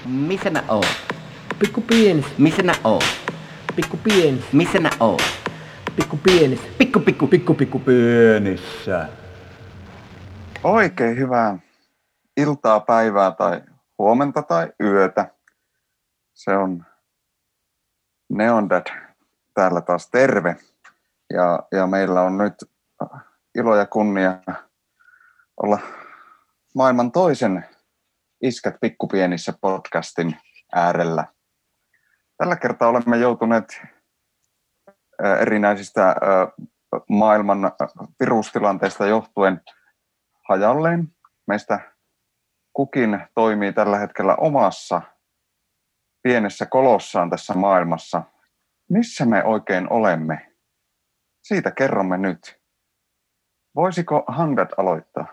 Missä nää oot? Pikku pienis, Missä nää oot? pikku pienis, Missä nää oot? pikku pienis, pikku pienissä. Oikein hyvää iltaa, päivää tai huomenta tai yötä. Se on Neondad täällä taas terve. Ja meillä on nyt ilo ja kunnia olla maailman toisen Iskät pikkupienissä podcastin äärellä. Tällä kertaa olemme joutuneet erinäisistä maailman virustilanteista johtuen hajalleen. Meistä kukin toimii tällä hetkellä omassa pienessä kolossaan tässä maailmassa. Missä me oikein olemme? Siitä kerromme nyt. Voisiko Hangdad aloittaa?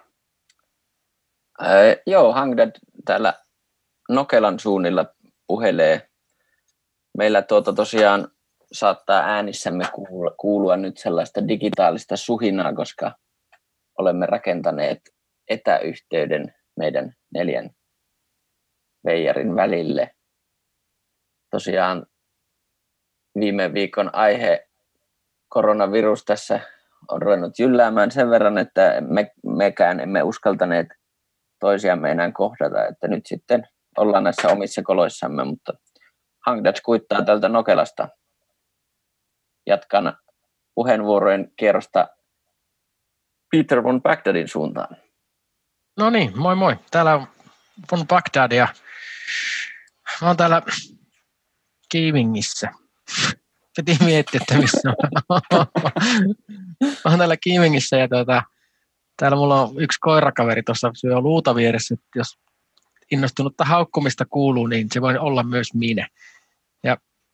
Joo, Hangdad täällä Nokelan suunnilla puhelee. Meillä tosiaan saattaa äänissämme kuulua nyt sellaista digitaalista suhinaa, koska olemme rakentaneet etäyhteyden meidän 4 veijarin välille. Tosiaan viime viikon aihe koronavirus tässä on ruvennut jylläämään sen verran, että mekään emme uskaltaneet toisiamme enää kohdata, että nyt sitten ollaan näissä omissa koloissamme, mutta Hangdad kuittaa tältä Nokelasta. Jatkan puheenvuorojen kierrosta Peter von Bagdadin suuntaan. No niin, moi moi. Täällä on von Bagdad ja mä oon täällä Kiimingissä. Piti miettiä, että missä mä oon täällä Kiimingissä ja täällä mulla on yksi koirakaveri tuossa syö luuta vieressä, että jos innostunutta haukkumista kuuluu, niin se voi olla myös minä. Ja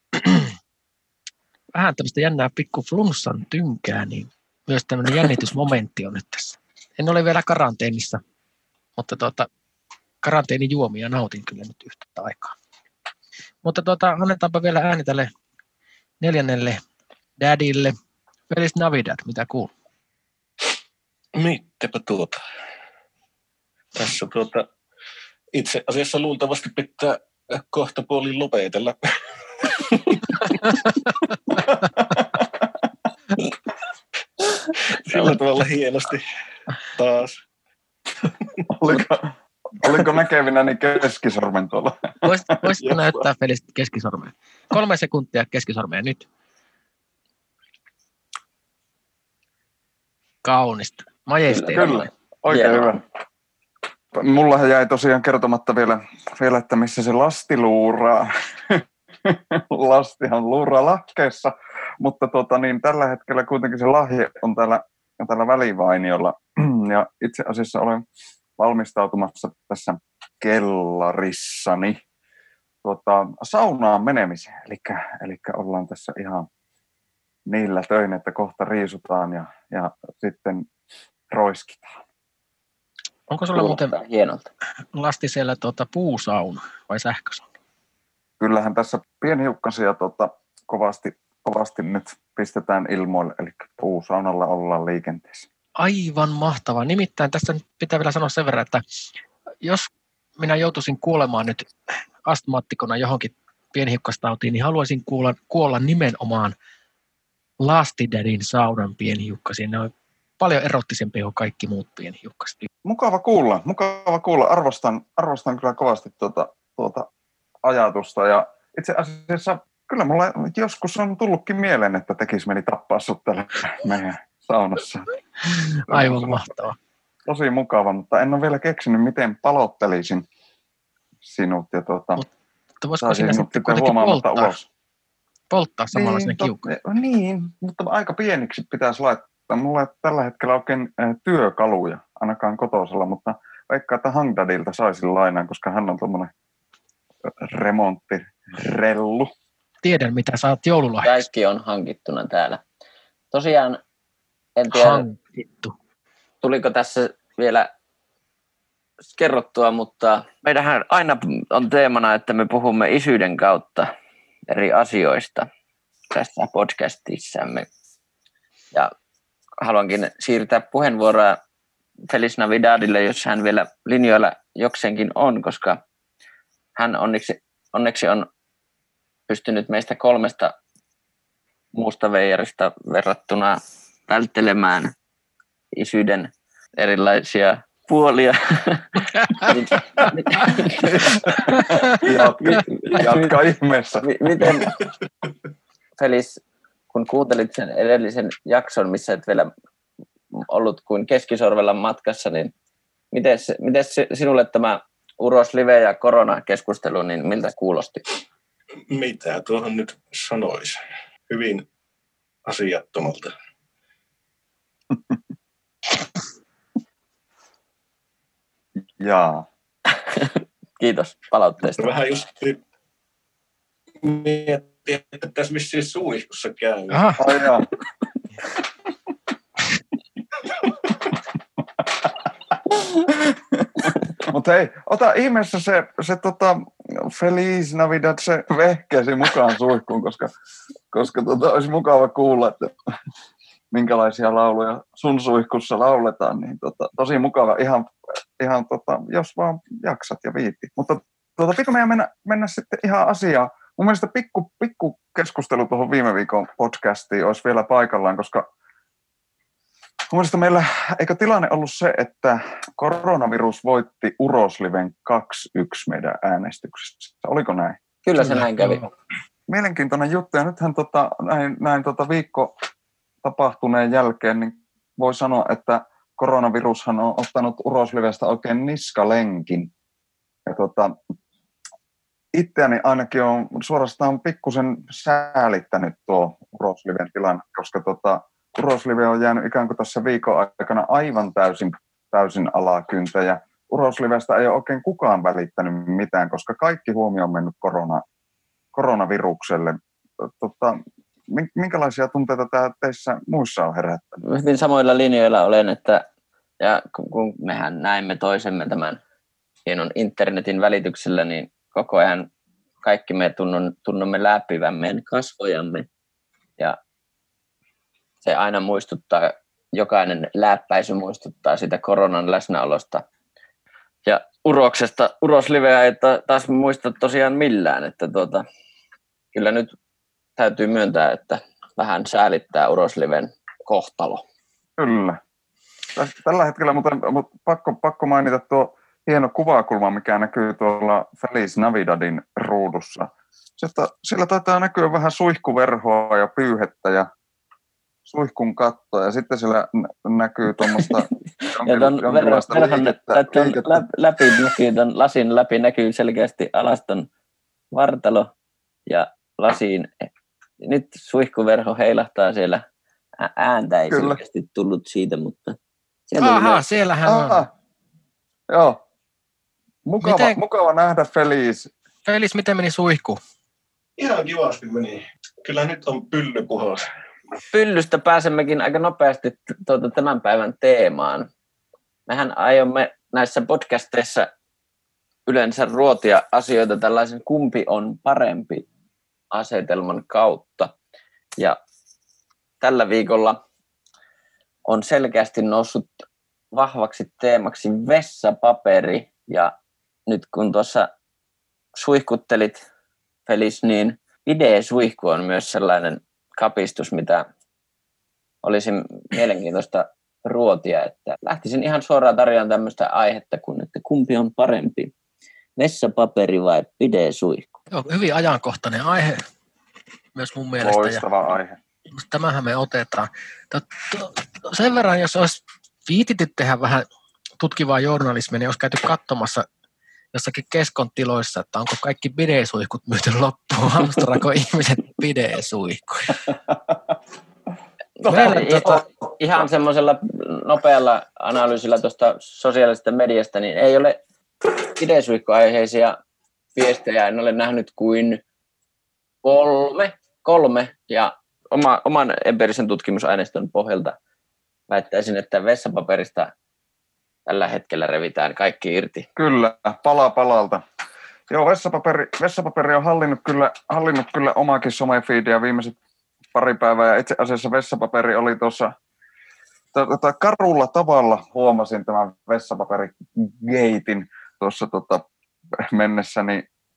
vähän tämmöistä jännää pikku flunssan tynkää, niin myös tämmöinen jännitysmomentti on nyt tässä. En ole vielä karanteenissa, mutta karanteenijuomia nautin kyllä nyt yhtä aikaa. Mutta annetaanpa vielä ääni tälle 4. dadille. Feliz Navidad, mitä kuuluu? Mittepä Tässä itse asiassa luultavasti pitää kohta puolin lopetella. Sillä tavalla hienosti taas. Oliko näkevinäni keskisormen tuolla? Voisitko näyttää Felis keskisormea? 3 sekuntia keskisormea nyt. Kaunista. Majesteettinen. Kyllä, oikein hyvä. Mullahan jäi tosiaan kertomatta vielä, että missä se lasti luuraa. Lastihan luuraa lahkeessa, mutta tällä hetkellä kuitenkin se lahje on täällä välivainiolla. Ja itse asiassa olen valmistautumassa tässä kellarissani saunaan menemiseen. Eli ollaan tässä ihan niillä töin, että kohta riisutaan ja sitten roiskitaan. Onko sulla muuten hienolta lasti siellä puusauna vai sähkösauna? Kyllähän tässä pienhiukkasia kovasti nyt pistetään ilmoille, eli puusaunalla ollaan liikenteessä. Aivan mahtavaa. Nimittäin tässä pitää vielä sanoa sen verran, että jos minä joutuisin kuolemaan nyt astmaattikona johonkin pienhiukkastautiin, niin haluaisin kuolla nimenomaan Lastidadin saunan pienhiukkasiin. Ne on paljon erottisempia kuin kaikki muut pienhiukkaset. Mukava kuulla. Arvostan kyllä kovasti tuota ajatusta. Ja itse asiassa kyllä mulle joskus on tullutkin mieleen, että tekisi meni tappaa sut täällä meidän saunassa. Aivan mahtavaa. Tosi mukava, mutta en ole vielä keksinyt, miten palottelisin sinut. Ja mutta voisiko sinä sitten kuitenkin polttaa samalla sinne kiukkaan? Niin, mutta aika pieniksi pitäisi laittaa. Mulla ei tällä hetkellä oikein työkaluja, ainakaan kotosalla, mutta vaikka että Hangdadilta saisin lainaan, koska hän on tuommoinen remonttirellu. Tiedän, mitä saat joululahjaksi. Kaikki on hankittuna täällä. Tosiaan, en tiedä, tuliko tässä vielä kerrottua, mutta meidänhän aina on teemana, että me puhumme isyyden kautta eri asioista tässä podcastissamme. Ja haluankin siirtää puheenvuoroa Feliz Navidadille, jos hän vielä linjoilla jokseenkin on, koska hän onneksi on pystynyt meistä 3 muusta veijarista verrattuna välttelemään isyyden erilaisia puolia. Jatka ihmeessä. Miten, Felis, kun kuuntelit sen edellisen jakson, missä et vielä ollut kuin keskisorvella matkassa, niin miten sinulle tämä Uros Live ja koronakeskustelu, niin miltä kuulosti? Mitä tuohon nyt sanoisi? Hyvin asiattomalta. Jaa. Kiitos palautteesta. Vähän just miettiä, että tässä vissiin suihkussa käy. Ai jaa. Mutta hei, ota ihmeessä se Feliz Navidad, se vehkeesi mukaan suihkuun, koska olisi mukava kuulla, että minkälaisia lauluja sun suihkussa lauletaan, niin tosi mukava, ihan jos vaan jaksat ja viitit. Mutta pitää meidän mennä sitten ihan asiaan. Mun mielestä pikku keskustelu tuohon viime viikon podcastiin olisi vielä paikallaan, koska mun mielestä meillä, eikö tilanne ollut se, että koronavirus voitti Urosliven 2-1 meidän äänestyksessä? Oliko näin? Kyllä se näin kävi. Mielenkiintoinen juttu, ja nythän näin viikko tapahtuneen jälkeen, niin voi sanoa, että koronavirushan on ottanut Uroslivestä oikein niskalenkin. Ja itseäni ainakin on suorastaan pikkusen säälittänyt tuo Urosliven tilanne, koska Uroslive on jäänyt ikään kuin tässä viikon aikana aivan täysin alakyntä, ja Uroslivestä ei ole oikein kukaan välittänyt mitään, koska kaikki huomio on mennyt koronavirukselle. Minkälaisia tunteita tämä teissä muissa on herättänyt? Hyvin samoilla linjoilla olen, ja kun mehän näimme toisemme tämän hienon internetin välityksellä, niin koko ajan kaikki me tunnumme läpivän meidän kasvojamme, ja se aina muistuttaa, jokainen läppäisy muistuttaa sitä koronan läsnäolosta. Ja Urosliveä ei taas muista tosiaan millään, että kyllä nyt täytyy myöntää, että vähän säälittää Urosliven kohtalo. Kyllä. Tällä hetkellä mutta pakko mainita tuo hieno kuvakulma, mikä näkyy tuolla Feliz Navidadin ruudussa. Siellä taitaa näkyä vähän suihkuverhoa ja pyyhettä ja suihkun kattoa, ja sitten siellä näkyy tuommoista jonkinlaista tuon lasin läpi näkyy selkeästi alaston vartalo, ja lasiin nyt suihkuverho heilahtaa siellä. Ääntä ei selkeästi tullut siitä, mutta siellähän on. Joo. Mukava nähdä Feliz. Feliz, miten meni suihku? Ihan kivasti meni. Kyllä nyt on pylly puhos. Pyllystä pääsemmekin aika nopeasti tämän päivän teemaan. Mehän aiomme näissä podcasteissa yleensä ruotia asioita tällaisen kumpi on parempi asetelman kautta. Ja tällä viikolla on selkeästi noussut vahvaksi teemaksi vessapaperi. Ja nyt kun tuossa suihkuttelit, Feliz, niin bidet-suihku on myös sellainen kapistus, mitä olisi mielenkiintoista ruotia. Että lähtisin ihan suoraan tarjoamaan tämmöistä aihetta kuin, että kumpi on parempi, vessapaperi vai bidet-suihku? Joo, hyvin ajankohtainen aihe myös mun mielestä. Loistava aihe. Tämähän me otetaan. Sen verran, jos olisi viititty tehdä vähän tutkivaa journalismia, niin olisi käyty katsomassa jossakin Keskon tiloissa, että onko kaikki bidet-suihkut myyty loppuun, hamstraako ihmiset bidet-suihkuja. Ihan semmoisella nopealla analyysillä tuosta sosiaalisesta mediasta, niin ei ole bidet-suihkuaiheisia viestejä, en ole nähnyt kuin kolme ja oman empiirisen tutkimusaineiston pohjalta väittäisin, että vessapaperista tällä hetkellä revitään kaikki irti. Kyllä, pala palalta. Joo, vessapaperi on hallinnut kyllä omaakin somefiidiä viimeiset pari päivää, ja itse asiassa vessapaperi oli tuossa karulla tavalla huomasin tämän vessapaperigeitin tuossa mennessäni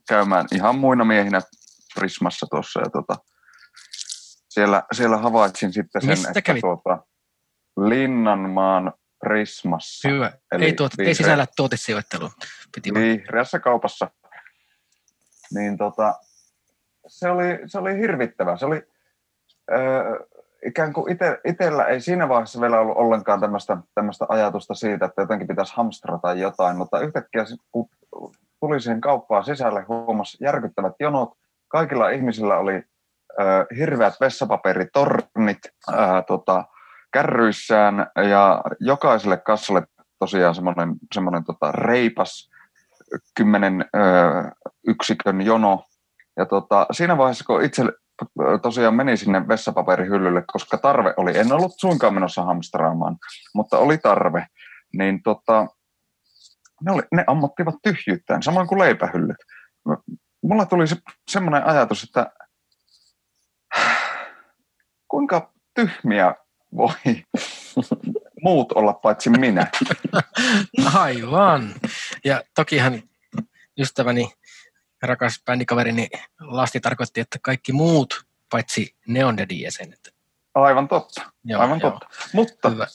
käymään ihan muina miehinä Prismassa tuossa ja siellä havaitsin sitten sen, Mistä että kävit? Linnanmaan Prismassa. Hyvä. Eli Ei sisällä tuotesijoitteluun. vihreässä kaupassa. Niin se oli hirvittävä. Se oli ikään kuin itsellä ei siinä vaiheessa vielä ollut ollenkaan tämmöistä ajatusta siitä, että jotenkin pitäisi hamstrata jotain, mutta yhtäkkiä kun tuli siihen kauppaan sisälle, huomasi järkyttävät jonot. Kaikilla ihmisillä oli hirveät vessapaperitornit kärryissään ja jokaiselle kassalle tosiaan semmoinen reipas 10 yksikön jono. Ja siinä vaiheessa, kun itse tosiaan meni sinne vessapaperihyllylle, koska tarve oli, en ollut suinkaan menossa hamstraamaan, mutta oli tarve, niin ne ammottivat tyhjyyttään, samoin kuin leipähyllyt. Mulla tuli semmoinen ajatus, että kuinka tyhmiä voi muut olla paitsi minä. Aivan. Ja tokihan ystäväni, rakas bändikaverini Lasti tarkoitti, että kaikki muut paitsi Neon Deadin jäsenet. Aivan totta. Joo, Aivan joo. totta. Mutta Hyvä.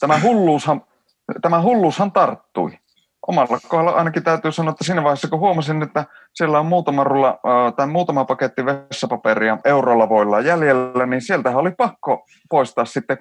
tämä hulluushan tarttui. Omalla kohdalla ainakin täytyy sanoa, että siinä vaiheessa, kun huomasin, että siellä on muutama paketti vessapaperia eurolavoilla jäljellä, niin sieltähän oli pakko poistaa sitten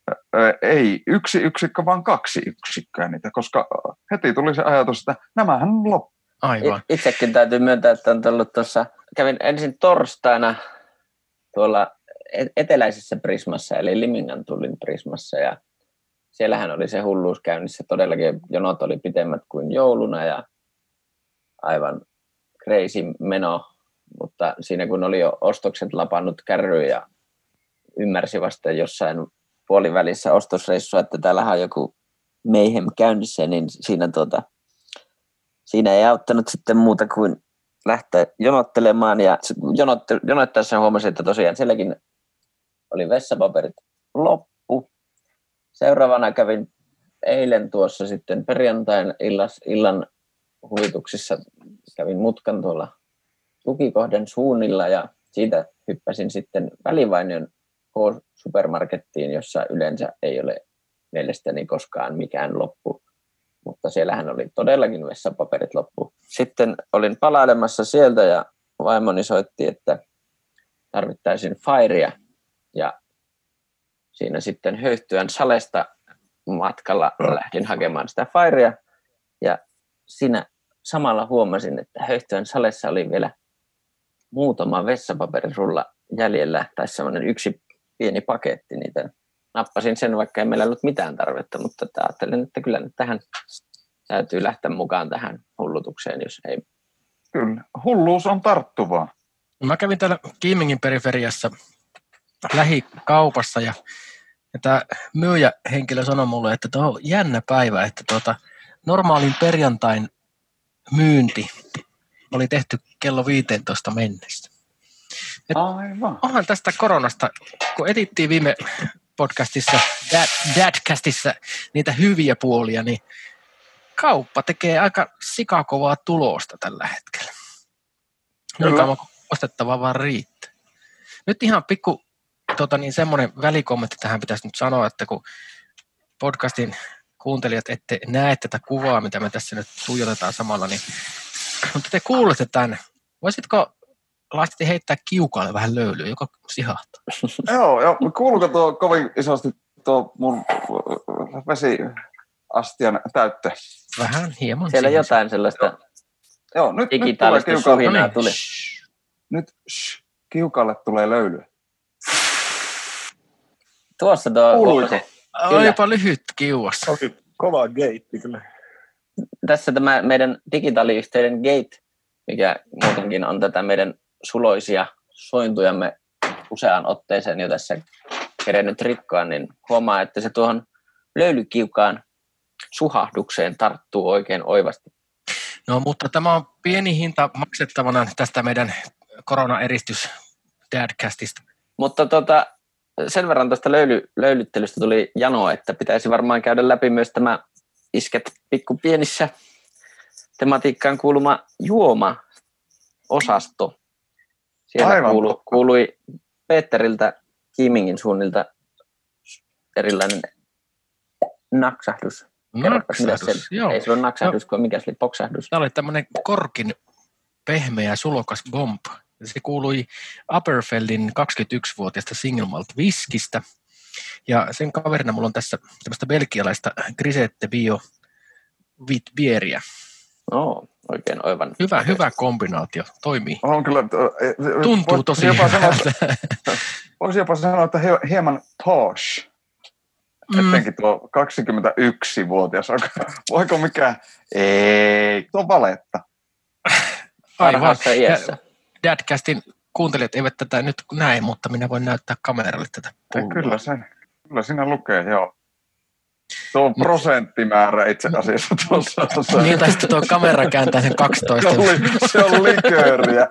ei 1 yksikkö, vaan 2 yksikköä niitä, koska heti tuli se ajatus, että nämähän loppu. Aivan. Itsekin täytyy myöntää, että on tullut tuossa, kävin ensin torstaina tuolla eteläisessä Prismassa, eli Limingan tullin Prismassa, ja siellähän oli se hulluus käynnissä. Todellakin jonot oli pitemmät kuin jouluna ja aivan crazy meno, mutta siinä kun oli jo ostokset lapannut kärryyn ja ymmärsi vasta jossain puolivälissä ostosreissua, että täällähän on joku mayhem käynnissä, niin siinä ei auttanut sitten muuta kuin lähteä jonottelemaan, ja jonottaessa huomasin, että tosiaan sielläkin oli vessapaperit loppu. Seuraavana kävin eilen tuossa sitten perjantain illan huvituksissa, kävin mutkan tuolla Tukikohden suunnilla ja siitä hyppäsin sitten Välivainion K-supermarkettiin, jossa yleensä ei ole mielestäni koskaan mikään loppu, mutta siellähän oli todellakin vessapaperit loppu. Sitten olin palailemassa sieltä ja vaimoni soitti, että tarvittaisiin fairia ja siinä sitten Höyhtyän Salesta matkalla lähdin hakemaan sitä fairia ja siinä samalla huomasin, että Höyhtyän Salessa oli vielä muutama vessapaperirulla jäljellä tai semmoinen yksi pieni paketti. Niitä nappasin sen, vaikka ei meillä ollut mitään tarvetta, mutta ajattelin, että kyllä nyt tähän täytyy lähteä mukaan tähän hullutukseen, jos ei. Kyllä, hulluus on tarttuvaa. Mä kävin täällä Kiimingin periferiassa lähikaupassa ja tämä myyjähenkilö sanoi mulle, että tuo on jännä päivä, että normaalin perjantain myynti oli tehty kello 15 mennessä. Aivan. Onhan tästä koronasta, kun etittiin viime podcastissa, Dadcastissa niitä hyviä puolia, niin kauppa tekee aika sikakovaa tulosta tällä hetkellä. Niin kauan kuin ostettavaa vaan riittää. Nyt ihan pikku semmoinen välikommentti tähän pitäisi nyt sanoa, että kun podcastin kuuntelijat ette näe tätä kuvaa, mitä me tässä nyt tuijotetaan samalla, niin mutta te kuulette tämän. Voisitko Lasti heittää kiukaalle vähän löylyä, joka sihahtaa? Joo. Kuuluuko tuo kovin isosti tuo mun vesiastian täyttö? Vähän hieman. Siellä jotain sellaista nyt digitaalista suhinaa tuli. Nyt kiukaalle tulee löylyä. Tuossa tuo Kuuluiko? Oli jopa lyhyt kiuas. Oli kova geitti kyllä. Tässä tämä meidän digitaaliyhteyden Gate, mikä muutenkin on tätä meidän suloisia sointujamme useaan otteeseen jo tässä kerennyt rikkoa, niin huomaa, että se tuohon löylykiukaan suhahdukseen tarttuu oikein oivasti. No, mutta tämä on pieni hinta maksettavana tästä meidän koronaeristys Dadcastista. Mutta sen verran tuosta löylyttelystä tuli jano, että pitäisi varmaan käydä läpi myös tämä isket pikku pienissä tematiikkaan kuuluma juoma osasto. Siellä Aivan kuului Peteriltä Kimingin suunnilta erilainen naksahdus. Kerropas, mitä Naksahdus, se, joo. ei se ole naksahdus, kun mikä se oli, poksahdus. Tämä oli tämmöinen korkin pehmeä sulokas bomb. Se kuului Aberfeldin 21-vuotiaasta single malt viskistä. Ja sen kaverina mulla on tässä tämmöistä belgialaista Grisette Bio Vieriä. Oikein oivan. Hyvä kombinaatio, toimii. On kyllä, Tuntuu tosi hyvältä. Voisi jopa sanoa, että hieman posh. Etenkin tuo 21-vuotias. Voiko mikään? Ei, tuo on valetta. Parhaassa iässä. Dadcastin kuuntelijat eivät tätä nyt näe, mutta minä voin näyttää kameralle tätä pulloa. Kyllä siinä lukee, joo. Tuo on prosenttimäärä itse asiassa tuossa. Niin, tai sitten tuo kamera kääntää sen 12. Se on likööriä.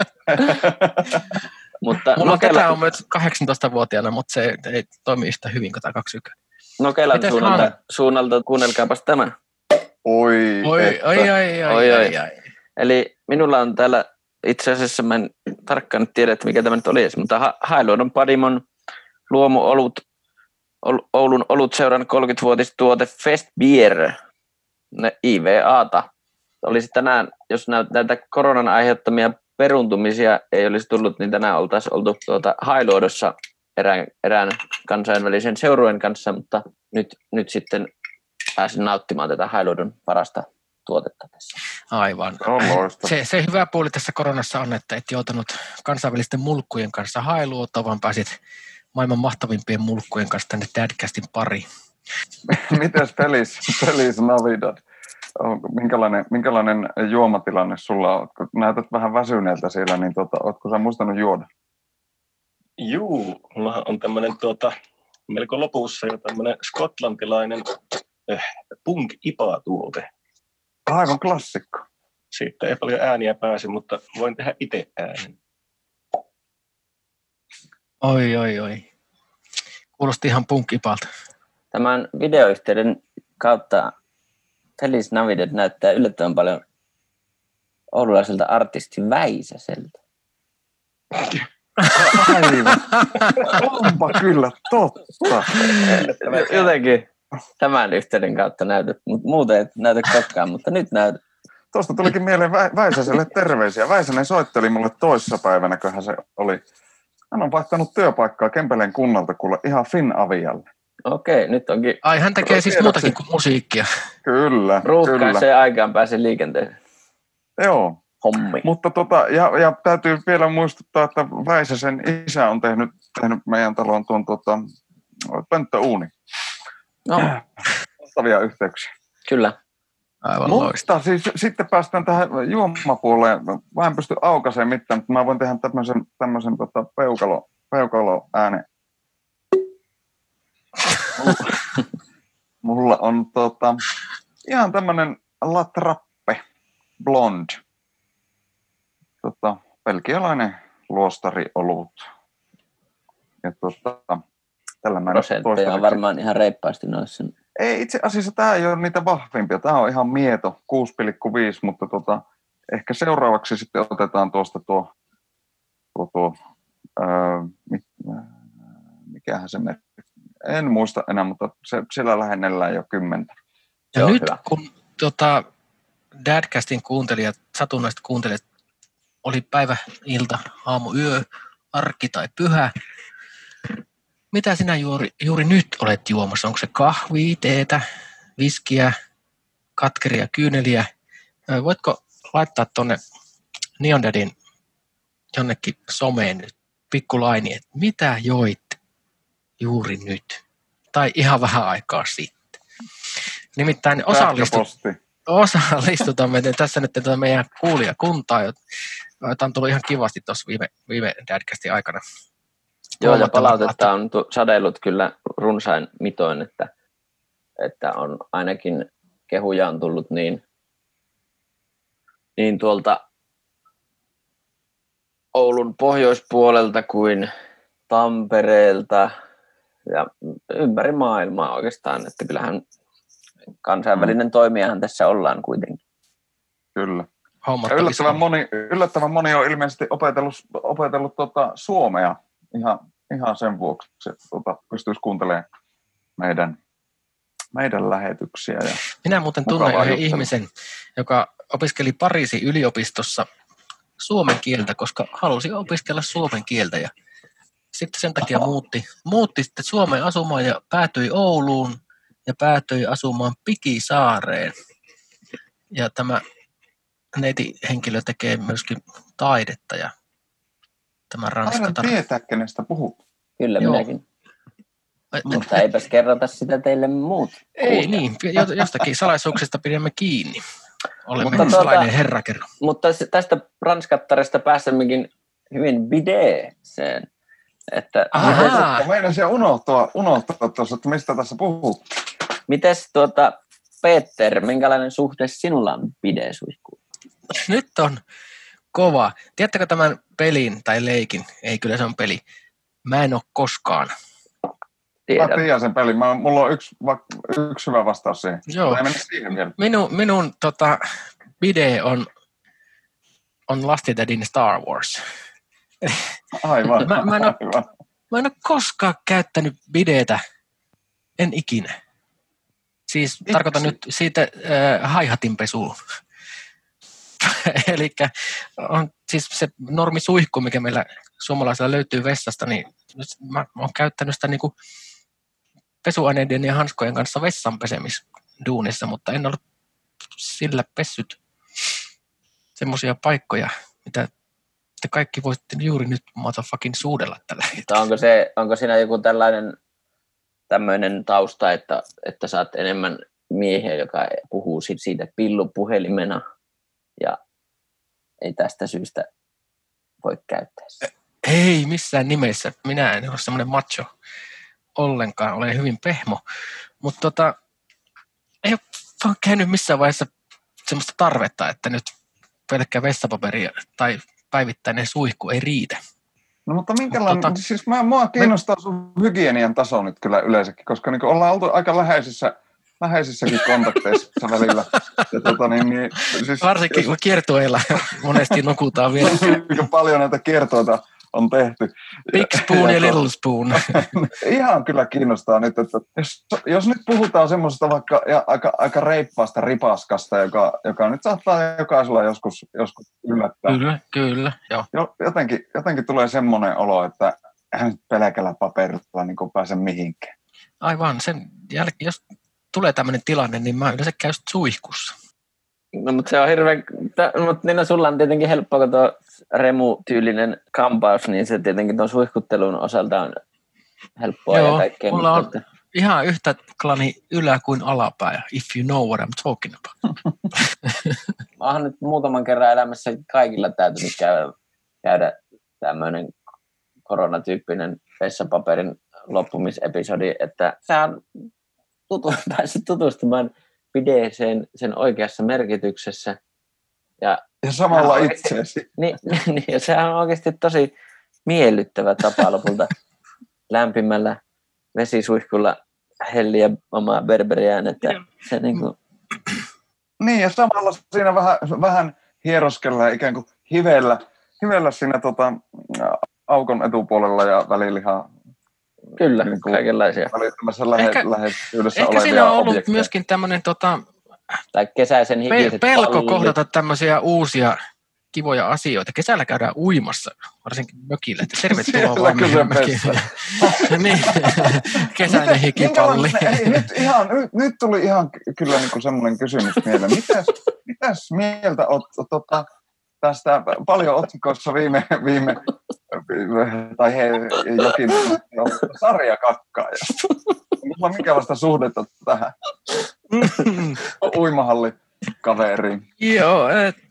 Mulla tätä on myös 18-vuotiaana, mutta se ei toimi yhtä hyvin kuin tämä 21. Nokelan suunnalta kuunnelkaapas tämä. Oi. Eli minulla on täällä, itse asiassa mä en tarkkaan tiedä, että mikä tämä nyt oli, mutta Hailuodon Padimon luomuolut, Oulun Olutseuran 30-vuotistuote Fest Beer, IVAta. Olisi tänään, jos näitä koronan aiheuttamia peruuntumisia ei olisi tullut, niin tänään oltaisiin oltu Hailuodossa erään kansainvälisen seurueen kanssa, mutta nyt sitten pääsin nauttimaan tätä Hailuodon parasta tuotetta tässä. Aivan. Se hyvä puoli tässä koronassa on, että et joutunut kansainvälisten mulkkujen kanssa Hailuotoon, vaan pääsit maailman mahtavimpien mulkkujen kanssa tänne Dadcastin pariin. Mites Feliz Navidad? Minkälainen juomatilanne sulla on? Kun näytät vähän väsyneeltä siellä, niin ootko sä muistanut juoda? Juu, mulla on tämmöinen melko lopussa jo tämmöinen skotlantilainen Punk IPA-tuote. Aivan klassikko. Siitä ei paljon ääniä pääse, mutta voin tehdä itse äänen. Oi. Kuulosti ihan Punk IPAlta. Tämän videoyhteyden kautta Feliz Navidad näyttää yllättävän paljon oululaiselta artisti Väisäseltä. Aivan. Onpa kyllä totta. Jotenkin tämän yhteyden kautta näytät, mutta muuten et näytä koskaan, mutta nyt näytät. Tuosta tulikin mieleen Väisäselle terveisiä. Väisänen soitteli mulle toissapäivänä, kun hän se oli. Hän on vaihtanut työpaikkaa Kempeleen kunnalta kuule ihan Finavialle. Okei, nyt onkin. Ai, hän tekee siis muutakin kuin musiikkia. Kyllä. Ruuhkaiseen aikaan pääsee liikenteeseen. Joo. Hommi. Mutta ja täytyy vielä muistuttaa, että Väisäsen isä on tehnyt meidän taloon tuon pönttöuuni. No. Vastavia yhteyksiä. Kyllä. Aivan mutta siis, sitten päästään tähän juomapuoleen. Mä en pysty aukaisemaan mitään, mutta mä voin tehdä tämmöisen peukalo-äänen. Mulla on ihan tämmönen La Trappe Blonde. Belgialainen luostariolut. Ja tällä mä prosentteja on varmaan ihan reippaasti noissa. Ei, itse asiassa tämä ei ole niitä vahvimpia. Tämä on ihan mieto, 6,5, mutta ehkä seuraavaksi sitten otetaan tuosta mikähän se merkki. En muista enää, mutta siellä lähennellään jo 10. Ja se nyt hyvä. Kun Dadcastin kuuntelijat, satunnaiset kuuntelijat, oli päivä, ilta, aamu, yö, arki tai pyhä. Mitä sinä juuri nyt olet juomassa? Onko se kahvia, teetä, viskiä, katkeria, kyyneliä? Voitko laittaa tuonne Neon Dadin jonnekin someen nyt pikkulaini, että mitä joit juuri nyt? Tai ihan vähän aikaa sitten. Nimittäin osallistutamme tässä nyt meidän kuulijakuntaa, jota on tullut ihan kivasti tuossa viime Dadcastin aikana. Joo, ja palautetta on sadellut kyllä runsain mitoin, että on ainakin kehuja on tullut niin tuolta Oulun pohjoispuolelta kuin Tampereelta ja ympäri maailmaa oikeastaan, että kyllähän kansainvälinen toimijahan tässä ollaan kuitenkin. Kyllä. hommat Ja olisi yllättävän moni on ilmeisesti opetellut suomea ihan sen vuoksi, että pystyisi kuuntelemaan meidän lähetyksiä. Ja minä muuten tunnen yhden ihmisen, joka opiskeli Pariisin yliopistossa suomen kieltä, koska halusi opiskella suomen kieltä ja sitten sen takia muutti sitten Suomeen asumaan ja päätyi Ouluun ja päätyi asumaan Pikisaareen. Ja tämä neiti-henkilö tekee myöskin taidetta ja tämä ranskatar. Aivan tietää, kenestä puhut. Kyllä minäkin. Mutta eipäs kerrota sitä teille muut. Ei niin, jostakin salaisuuksista pidämme kiinni. Olemme salainen herra kerran. Mutta tästä ranskattaresta pääsemmekin hyvin bideeseen. Että meinasin unohtaa tuossa, että mistä tässä puhuu. Mites Peter, minkälainen suhde sinulla on bidesuihkuun? Nyt on kova. Tiedättekö tämän pelin tai leikin? Ei, kyllä se on peli. Mä en ole koskaan. Mä tiedän sen pelin. Mulla on yksi hyvä vastaus siihen. Joo. Ei mennä siihen vielä. Minun bide on lasted in Star Wars. Aivan. Mä en ole koskaan käyttänyt bideetä. En ikinä. Siis tarkoitan nyt siitä haihatinpesuun. Elikkä on siis se normisuihku, mikä meillä suomalaisella löytyy vessasta, niin mä oon käyttänyt sitä niinku pesuaineiden ja hanskojen kanssa vessan pesemisduunissa, mutta en ole sillä pessyt semmoisia paikkoja, mitä te kaikki voisitte juuri nyt motherfucking suudella tällä hetkellä. Onko siinä joku tämmöinen tausta, että sä oot enemmän miehiä, joka puhuu siitä pillupuhelimena ja ei tästä syystä voi käyttää sitä? Ei missään nimessä. Minä en ole semmoinen macho ollenkaan. Olen hyvin pehmo. Mutta ei ole vaan käynyt missään vaiheessa semmoista tarvetta, että nyt pelkkä vessapaperia tai päivittäinen suihku ei riitä. No mutta minkälainen, siis mua kiinnostaa sun hygienian taso nyt kyllä yleensäkin, koska niin ollaan oltu aika läheisissäkin kontakteissa välillä. Ja siis, varsinkin kun kiertueilla monesti nukutaan vielä. Paljon näitä kiertoita on tehty. Big spoon ja little spoon. Ihan kyllä kiinnostaa nyt, että jos nyt puhutaan semmoisesta vaikka aika reippaasta ripaskasta, joka nyt saattaa jokaisella joskus yllättää. Kyllä, joo. Jotenkin tulee semmoinen olo, että eihän nyt pelkällä paperilla niin pääse mihinkään. Aivan, sen jälkeen, jos tulee tämmöinen tilanne, niin mä yleensä käyn suihkussa. No, mutta se on hirveän, mutta Nina, sulla on tietenkin helppoa, kun tuo Remu-tyylinen kampaus, niin se tietenkin tuon suihkuttelun osalta on helppoa. Joo, ja kaikkea. Mulla on ihan yhtä klani ylä- kuin alapää, if you know what I'm talking about. Mä oon nyt muutaman kerran elämässä kaikilla täytynyt käydä tämmöinen koronatyyppinen vessapaperin loppumisepisodi, että sä on päässyt tutustumaan bideeseen sen oikeassa merkityksessä. Ja samalla itseesi. Niin, ja sehän on oikeasti tosi miellyttävä tapa lopulta lämpimällä vesisuihkulla helliä omaa berberiään, että se niinku... Niin, ja samalla siinä vähän hieroskellaan ikään kuin hivellä siinä aukon etupuolella ja välilihaa. Kyllä, niin kaikenlaisia. Läheisyydessä ehkä siinä on ollut objekteja. Myöskin tämmöinen tai kesäisen hikiset pelko kohdata tämmöisiä uusia kivoja asioita. Kesällä käydään uimassa, varsinkin mökillä. Tervetuloa vaan meidän mökille. Niin, kesäinen hikipalli. Nyt tuli ihan kyllä niinku semmoinen kysymys mieleen. Mitäs mieltä olet tästä paljon otsikoissa viime tai jokin sarjakakkaaja. Mulla on minkälaista suhdetta tähän uimahallikaveriin? Joo,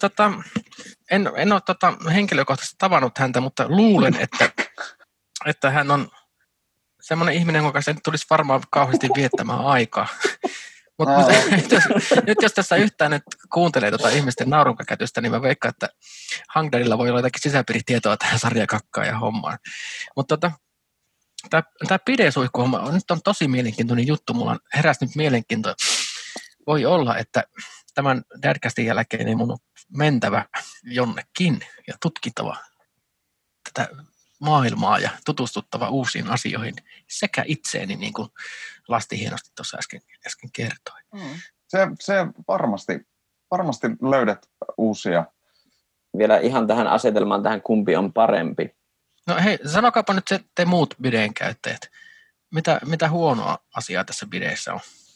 en ole henkilökohtaisesti tavannut häntä, mutta luulen, että hän on semmoinen ihminen, joka se nyt tulisi varmaan kauheasti viettämään aikaa. Mutta nyt jos tässä yhtään nyt kuuntelee ihmisten naurunkakätystä, niin mä veikkaan, että Hangdarilla voi olla jotakin sisäpiiritietoa tähän sarjakakkaan ja hommaan. Mutta tämä bidesuihkuhomma nyt on tosi mielenkiintoinen juttu. Mulla on heräsi nyt mielenkiintoa. Voi olla, että tämän Dadcastin jälkeen niin mun on mentävä jonnekin ja tutkittava tätä maailmaa ja tutustuttava uusiin asioihin sekä itseeni, niin kuin Lasti hienosti tuossa äsken kertoi. Se varmasti löydät uusia. Vielä ihan tähän asetelmaan, tähän kumpi on parempi. No hei, sanokaapa nyt te muut bideen käyttäjät. Mitä huonoa asiaa tässä bideessä on?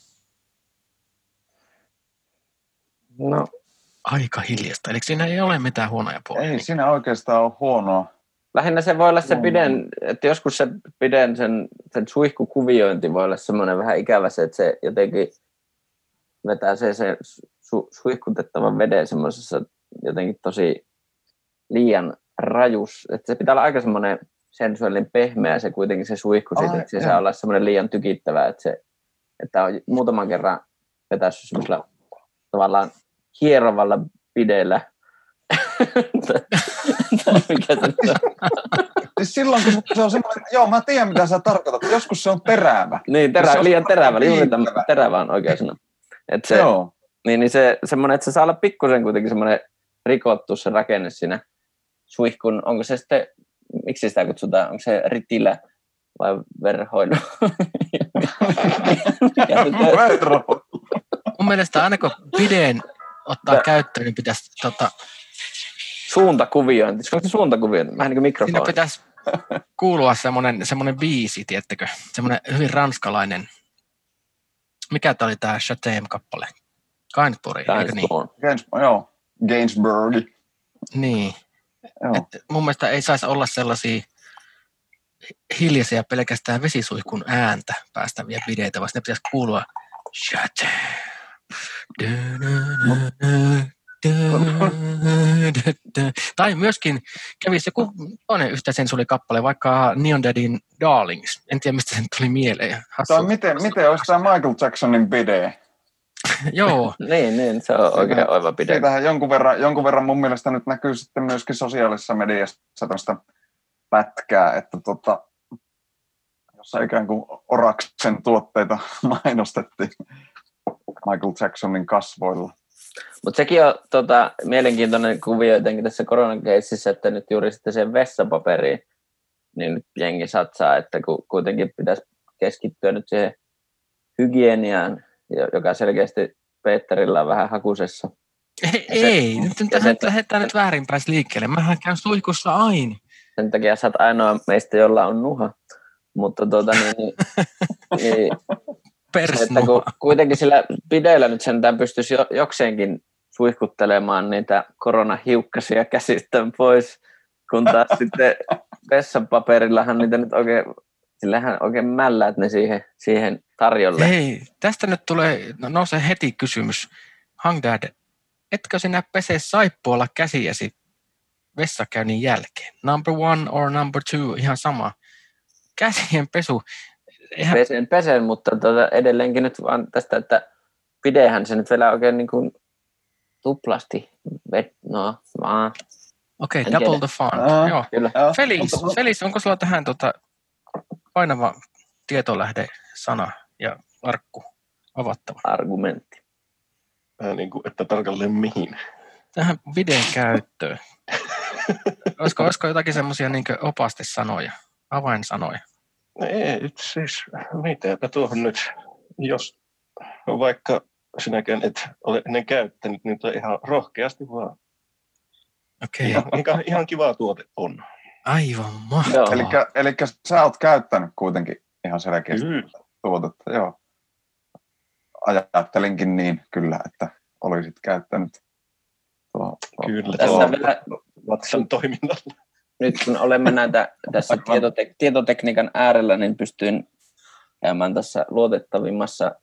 No, Aika hiljasta. Eli siinä ei ole mitään huonoja puolia. Ei siinä oikeastaan ole huonoa. lähinnä se voi olla se biden, että joskus se biden, sen suihkukuviointi voi olla semmoinen vähän ikävä se, että se jotenkin vetää se suihkutettavan veden semmoisessa jotenkin tosi liian rajus. Että se pitää olla aika semmoinen sensuaalinen pehmeä se kuitenkin se suihku siitä, että se saa olla semmoinen liian tykittävä, että on muutaman kerran vetäissyt semmoisella tavallaan hierovalla bideellä. Mikä se on? Siis silloin, kun se on semmoinen, joo, mä tiedän, mitä sä tarkoitat. Joskus se on terävä. Niin, liian terävä. Terävä on oikein sana. Että se, niin se semmoinen, että se saa olla pikkusen kuitenkin semmoinen rikottu se rakenne siinä suihkun. Onko se sitten, miksi sitä kutsutaan? Onko se ritilä vai verhoilu? Verhoilu. Mun mielestä aina kun bideen ottaa käyttöön, niin pitäisi suuntakuviointi. Onko se suuntakuviointi? Vähän niin kuin mikrofoni. Siinä pitäisi kuulua semmoinen biisi, tiettäkö? Semmoinen hyvin ranskalainen. Mikä tämä oli tämä Chatham-kappale? Gainsbourg, eikö niin? Joo, Gainsbourg. Niin. Mun mielestä ei saisi olla sellaisia hiljaisia pelkästään vesisuihkun ääntä päästäviä bideitä, vaan ne pitäisi kuulua Chatham. Tai myöskin kävisi joku toinen yhtä sensuaalikappale, vaikka Neon Dadin Darlings. En tiedä, mistä sen tuli mieleen. Miten olisi tämä Michael Jacksonin bide? Joo. niin, se on oikein oiva bide. Siitähän jonkun verran mun mielestä nyt näkyy sitten myöskin sosiaalisessa mediassa tämmöistä pätkää, että jossa ikään kuin Oraksen tuotteita mainostettiin Michael Jacksonin kasvoilla. Mutta sekin on mielenkiintoinen kuvio jotenkin tässä koronakeississä, että nyt juuri sitten sen vessapaperiin, niin nyt jengi satsaa, että kuitenkin pitäisi keskittyä nyt siihen hygieniaan, joka selkeästi Peetterillä on vähän hakusessa. Ei, nyt lähdetään nyt väärinpäin liikkeelle. Mähän käyn suihkussa aina. Sen takia sä oot ainoa meistä, jolla on nuha. Mutta niin, kuitenkin sillä bideillä nyt sentään pystyisi jokseenkin suihkuttelemaan niitä koronahiukkasia käsistä pois, kun taas sitten vessanpaperillahan niitä nyt oikein mälläät ne siihen tarjolle. Hei, tästä nyt nousee heti kysymys. Hangdad, etkö sinä pese saippualla käsiäsi vessakäynnin jälkeen? Number 1 or number 2, ihan sama. Käsien pesu. Pesen, mutta edelleenkin nyt vaan tästä, että pidehän se nyt vielä oikein niin kuin tuplasti. Okei, double the fun. Joo. Kyllä. Felis, onko sulla tähän painava tietolähde-sana ja arkku avattava? Argumentti. Niin kuin, että tarkalleen mihin? Tähän videon käyttöön. Olisiko jotakin semmoisia niin opastesanoja, avainsanoja? Ei, siis mitäpä tuohon nyt, jos vaikka sinäkään et ole ennen käyttänyt, niin ihan rohkeasti vaan. Okei. Ihan kiva tuote on. Aivan mahtavaa. Eli sä oot käyttänyt kuitenkin ihan selkeästi tuotetta, joo. Ajattelinkin niin kyllä, että olisit käyttänyt Kyllä, tässä vielä Vatsan toiminnalla. Nyt kun olemme tässä tietotekniikan äärellä, niin pystyin käymään tässä luotettavimmassa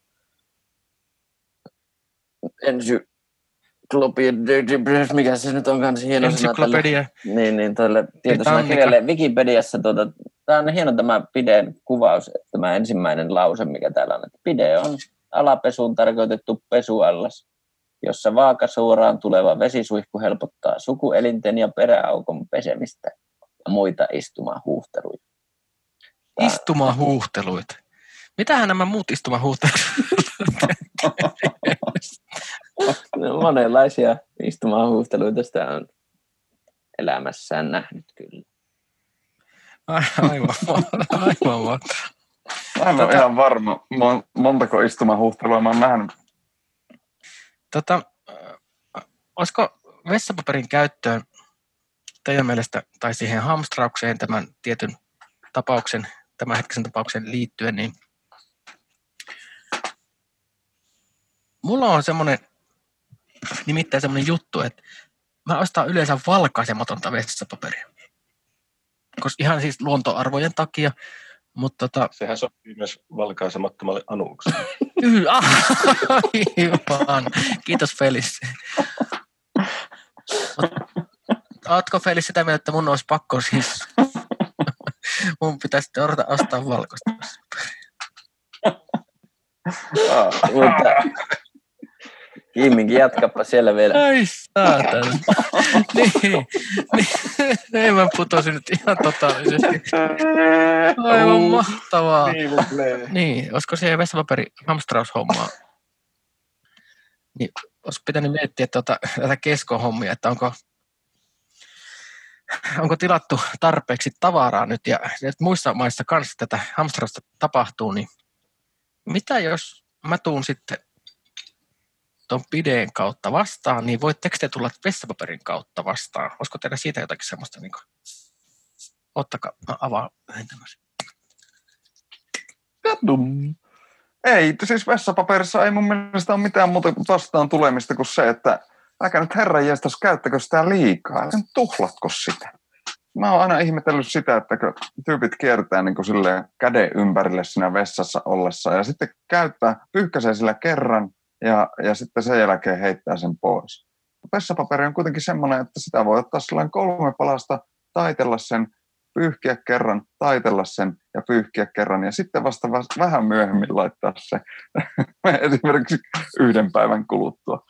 mikä se nyt onkaan se hieno sana tälle. Niin, tuolle tietosanakirjalle Wikipediassa. Tämä on hieno tämä Bideen kuvaus, tämä ensimmäinen lause, mikä täällä on. Että Bide on alapesuun tarkoitettu pesuallas, jossa vaakasuoraan tuleva vesisuihku helpottaa sukuelinten ja peräaukon pesemistä ja muita istumahuuhteluita. Istumahuuhteluita? Mitähän nämä muut istumahuuhtelut? No, monenlaisia istumahuhteluita sitä on elämässään nähnyt kyllä. Aivan. Mä en ole ihan varma, montako istumahuhtelua mä oon nähnyt. Olisiko vessapaperin käyttöön teidän mielestä, tai siihen hamstraukseen tämän tietyn tapauksen, tämänhetkisen tapauksen liittyen, niin mulla on nimittäin semmoinen juttu, että mä ostan yleensä valkaisematonta vessapaperia. Koska ihan siis luontoarvojen takia, mutta Sehän sopii myös valkaisemattomalle anukselle. Aivan. Kiitos Felis. Ootko Felis sitä mieltä, että mun olisi pakko siis, mun pitäisi ostaa valkoista Mutta Kimminkin jatkappa siellä vielä. ai saatana. niin, ei mä putosin nyt ihan totaalisesti. Aivan mahtavaa. Niin, olisiko se vessapaperi hamstraushommaa? Niin, olisiko pitänyt miettiä tätä keskohommia, että onko tilattu tarpeeksi tavaraa nyt ja muissa maissa kanssa tätä hamstrausta tapahtuu, niin mitä jos mä tuun sitten tuon pideen kautta vastaan, niin voitteko te tulla vessapaperin kautta vastaan? Olisiko teillä siitä jotakin semmoista, niin kuin, ottakaa, avaa yhden tämmöisen. Ei, siis vessapaperissa ei mun mielestä ole mitään muuta vastaan tulemista kuin se, että älkää nyt herranjestas käyttäkö sitä liikaa, älkää tuhlatko sitä. Mä oon aina ihmetellyt sitä, että kun tyypit kiertää niin kuin silleen käden ympärille siinä vessassa ollessa ja sitten pyyhkäisee sillä kerran ja sitten sen jälkeen heittää sen pois. Vessapaperi on kuitenkin semmoinen, että sitä voi ottaa sellainen 3 palasta, taitella sen, pyyhkiä kerran, taitella sen ja pyyhkiä kerran ja sitten vasta vähän myöhemmin laittaa se esimerkiksi 1 päivän kuluttua.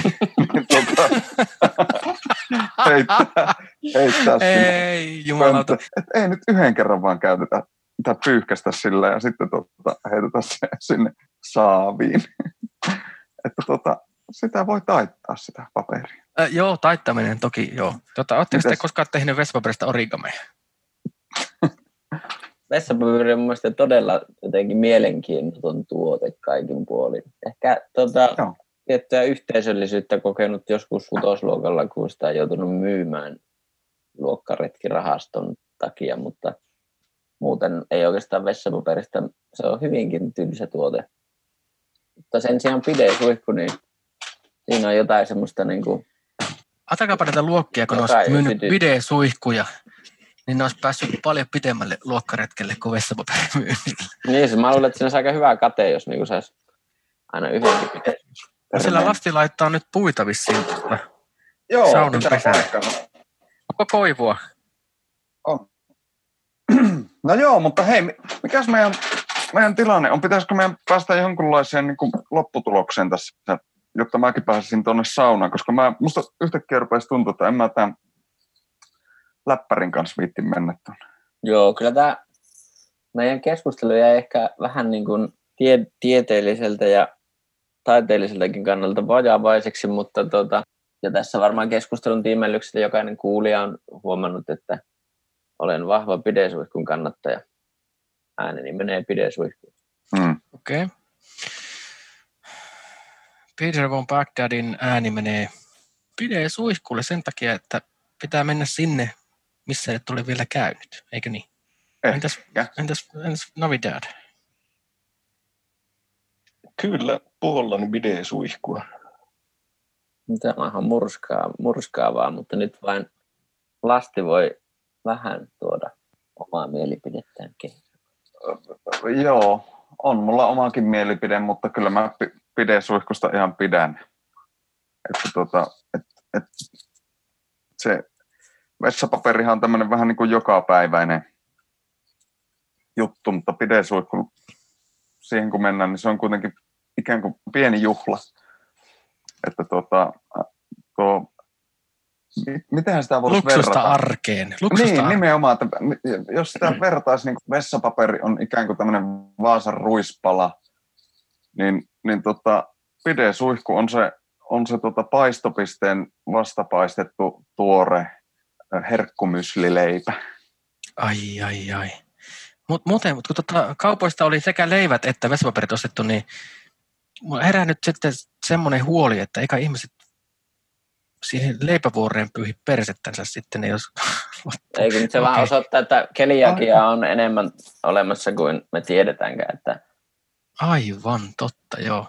heittää ei, jumalauta. Ei nyt 1 kerran vaan käytetä tai pyyhkästä sillä ja sitten heitetä se sinne saaviin. Että sitä voi taittaa sitä paperia. Joo, taittaminen toki, joo. Oletteko sitten koskaan tehnyt vessapaperista origameja? Vessapaperi on mielestäni todella jotenkin mielenkiintoinen tuote kaikin puolin. Ehkä tiettyä yhteisöllisyyttä kokenut joskus 6. kun sitä on joutunut myymään luokkaretkirahaston takia, mutta muuten ei oikeastaan vessapaperista. Se on hyvinkin tylsä tuote. Mutta sen sijaan pidesuihku, niin siinä on jotain semmoista niin kuin... Ajatelkaapa näitä luokkia, kun ne olisi myynyt pidesuihkuja, niin ne olisi päässyt paljon pidemmälle luokkaretkelle kuin vessapaperin myynnillä. Niin, mä luulen, että siinä olisi aika hyvä kate, jos niin saisi aina yhdenkin pidesuihku. Sillä lasti laittaa nyt puita vissiin Joo, saunan pesään. Onko koivua? On. No joo, mutta hei, mikäs meidän tilanne on? Pitäisikö meidän päästä jonkunlaiseen niin kuin lopputulokseen tässä, jotta mäkin pääsisin tuonne saunaan, koska musta yhtäkkiä rupesi tuntua, että en mä tämän läppärin kanssa viitti mennä tuonne. Joo, kyllä tämä meidän keskustelu jäi ehkä vähän niin kuin tieteelliseltä ja taiteelliseltakin kannalta vajavaiseksi, mutta ja tässä varmaan keskustelun tiimellyksellä jokainen kuulija on huomannut, että olen vahva pidesuihkun kannattaja. Ääneni menee pidesuihkuun. Okei. Peter von Bagdadin ääni menee pidesuihkulle sen takia, että pitää mennä sinne, missä et ole vielä käynyt, eikö niin? Entäs Navidad? Kyllä, puollani pidesuihkua. Tämä on murskaavaa, mutta nyt vain lasti voi vähän tuoda omaa mielipidettään kehiin. Joo, on mulla omakin mielipide, mutta kyllä mä pidesuihkusta ihan pidän. Että se vessapaperihan on tämmöinen vähän niin kuin jokapäiväinen juttu, mutta pidesuihku, siihen kun mennään, niin se on kuitenkin ikään kuin pieni juhla. Että mitenhän sitä voisi verrata? Luksusta arkeen. Niin, nimenomaan. Että jos sitä vertaisi, niin vessapaperi on ikään kuin tämmöinen Vaasan ruispala, niin pidesuihku on se paistopisteen vastapaistettu tuore herkkumyslileipä. Ai. Muuten, kun kaupoista oli sekä leivät että vessapaperit ostettu, niin mulla herää nyt sitten semmoinen huoli, että eikä ihmiset siihen leipävuoreen pyyhi persettänsä sitten, jos... Ei, kun se vaan osoittaa, että keliakia on enemmän olemassa kuin me tiedetäänkään. Että... Aivan, totta, joo.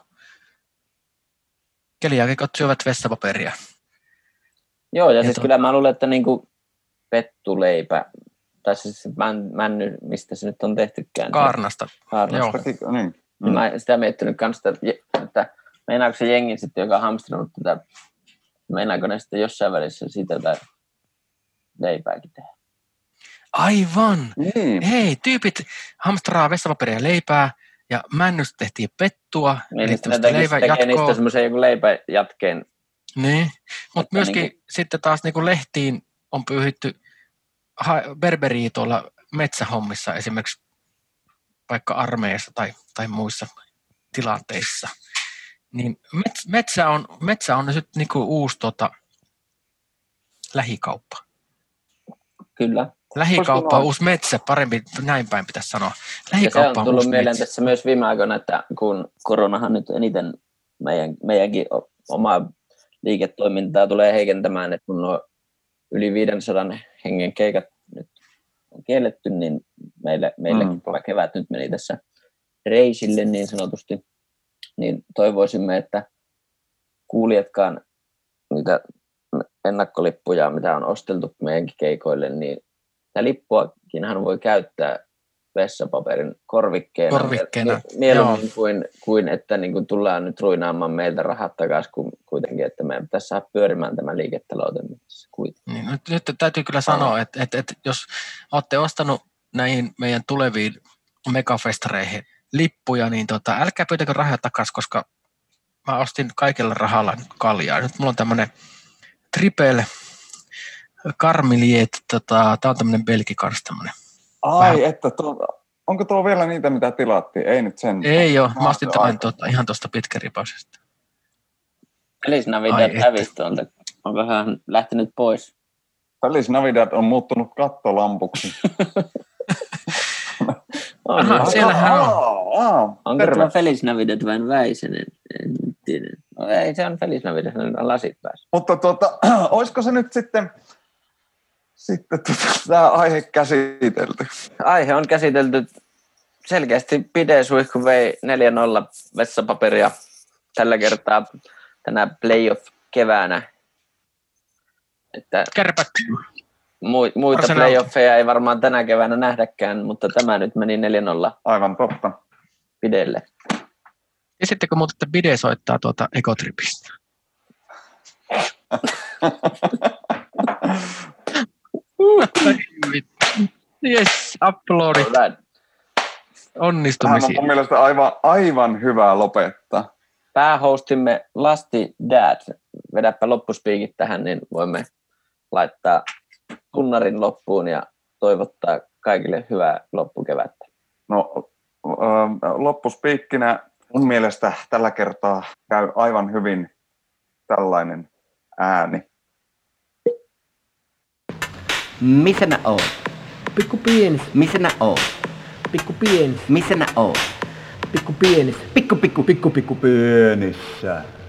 Keliaakikot syövät vessapaperia. Joo, ja siis kyllä mä luulen, että niinku pettuleipä, tai siis männy, mistä se nyt on tehtykään. Kaarnasta. Kaarnasta. Joo. Niin. Mä sitä miettinyt kanssa, että meinaako se jengi sitten, joka on hamstranut tätä, meinaako ne sitten jossain välissä siitä jotain leipääkin tehdä. Aivan! Niin. Hei, tyypit hamstraa vessapaperia ja leipää, ja männystä tehtiin pettua. Niin, eli tekee niistä semmoisen joku leipäjatkeen. Niin, mutta myöskin niin sitten taas niin kuin lehtiin on pyyhitty berberiä tuolla metsähommissa, esimerkiksi vaikka armeijassa tai muissa tilanteissa. Niin metsä on nyt niin kuin uusi lähikauppa. Kyllä. Lähikauppa on uusi metsä, parempi näin päin pitäisi sanoa. Lähikauppa on tullut mieleen tässä myös viime aikoina, että kun koronahan nyt eniten meidänkin omaa liiketoimintaa tulee heikentämään, että kun nuo yli 500 hengen keikat nyt on kielletty, niin meillekin kevät nyt meni tässä reisille niin sanotusti, niin toivoisimme, että kuulijatkaan niitä ennakkolippuja, mitä on osteltu meidänkin keikoille, niin tämä lippuakinhan voi käyttää vessapaperin korvikkeena mieluummin kuin että niin kuin tullaan nyt ruinaamaan meiltä rahat takaisin, kuitenkin, että meidän pitäisi saada pyörimään tämä liiketaloutemme kuitenkin. Niin, nyt täytyy kyllä sanoa, että jos olette ostanut näihin meidän tuleviin megafestareihin lippuja, niin älkää pyytäkö rahaa takaisin, koska mä ostin kaikella rahalla nyt kaljaa. Nyt mulla on tämmöinen triple Carmeliet, tää on tämmöinen belgi kanssa tämmöinen. Ai, että onko tuo vielä niitä, mitä tilattiin? Ei nyt sen. Ei ole, mä ostin tämän ihan tuosta pitkäripaisesta. Feliz Navidad hävisi tuolta. Onko hän lähtenyt pois? Feliz Navidad on muuttunut kattolampuksi. Aha, siellähän on. Onko tuo Feliz Navidad vain Väisänen? No, ei, se on Feliz Navidad, on lasit päässä. Mutta olisiko se nyt sitten tämä aihe käsitelty? Aihe on käsitelty. Selkeästi Pidesuihku vei 4-0 vessapaperia tällä kertaa tänä playoff-keväänä. Että Kärpät. Muita playoffeja ei varmaan tänä keväänä nähdäkään, mutta tämä nyt meni 4-0. Aivan totta. Pidelle. Ja sitten kun muuten Bide soittaa Ecotripista. Yes, uploadit. Onnistumisia. Tämä on mun mielestä aivan hyvää lopettaa. Päähostimme Lusty Dad. Vedäpä loppuspiikit tähän, niin voimme laittaa tunnarin loppuun ja toivottaa kaikille hyvää loppukevättä. No, loppuspiikkinä mun mielestä tällä kertaa käy aivan hyvin tällainen ääni. Missä nää oot? Pikku pienis, Missä nää oot? pikku pienis, Missä nää oot? pikku pienis, Pikku pikku pienissä.